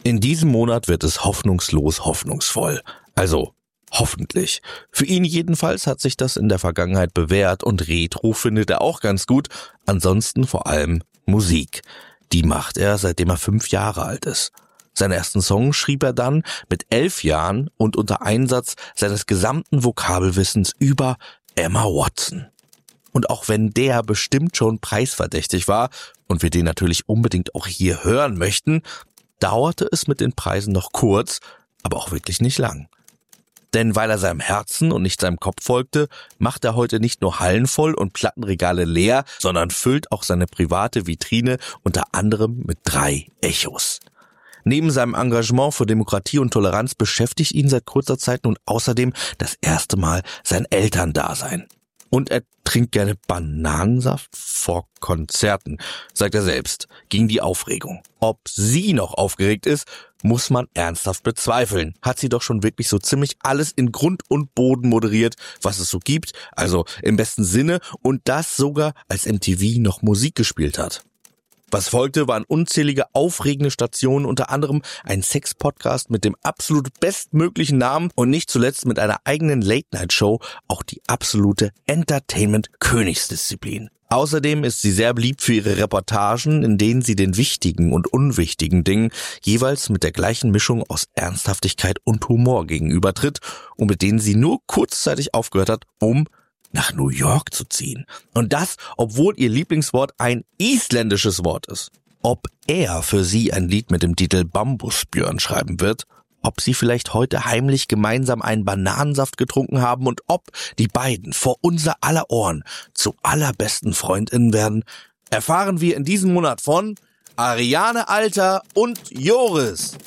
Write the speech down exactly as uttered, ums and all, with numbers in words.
In diesem Monat wird es hoffnungslos hoffnungsvoll. Also hoffentlich. Für ihn jedenfalls hat sich das in der Vergangenheit bewährt und Retro findet er auch ganz gut. Ansonsten vor allem Musik. Die macht er, seitdem er fünf Jahre alt ist. Seinen ersten Song schrieb er dann mit elf Jahren und unter Einsatz seines gesamten Vokabelwissens über Emma Watson. Und auch wenn der bestimmt schon preisverdächtig war und wir den natürlich unbedingt auch hier hören möchten, dauerte es mit den Preisen noch kurz, aber auch wirklich nicht lang. Denn weil er seinem Herzen und nicht seinem Kopf folgte, macht er heute nicht nur Hallen voll und Plattenregale leer, sondern füllt auch seine private Vitrine unter anderem mit drei Echos. Neben seinem Engagement für Demokratie und Toleranz beschäftigt ihn seit kurzer Zeit nun außerdem das erste Mal sein Elterndasein. Und er trinkt gerne Bananensaft vor Konzerten, sagt er selbst, gegen die Aufregung. Ob sie noch aufgeregt ist, muss man ernsthaft bezweifeln. Hat sie doch schon wirklich so ziemlich alles in Grund und Boden moderiert, was es so gibt, also im besten Sinne, und das sogar als M T V noch Musik gespielt hat. Was folgte, waren unzählige aufregende Stationen, unter anderem ein Sex-Podcast mit dem absolut bestmöglichen Namen und nicht zuletzt mit einer eigenen Late-Night-Show auch die absolute Entertainment-Königsdisziplin. Außerdem ist sie sehr beliebt für ihre Reportagen, in denen sie den wichtigen und unwichtigen Dingen jeweils mit der gleichen Mischung aus Ernsthaftigkeit und Humor gegenübertritt und mit denen sie nur kurzzeitig aufgehört hat, um nach New York zu ziehen. Und das, obwohl ihr Lieblingswort ein isländisches Wort ist. Ob er für sie ein Lied mit dem Titel Bambusbjörn schreiben wird, ob sie vielleicht heute heimlich gemeinsam einen Bananensaft getrunken haben und ob die beiden vor unser aller Ohren zu allerbesten FreundInnen werden, erfahren wir in diesem Monat von Ariane Alter und Joris.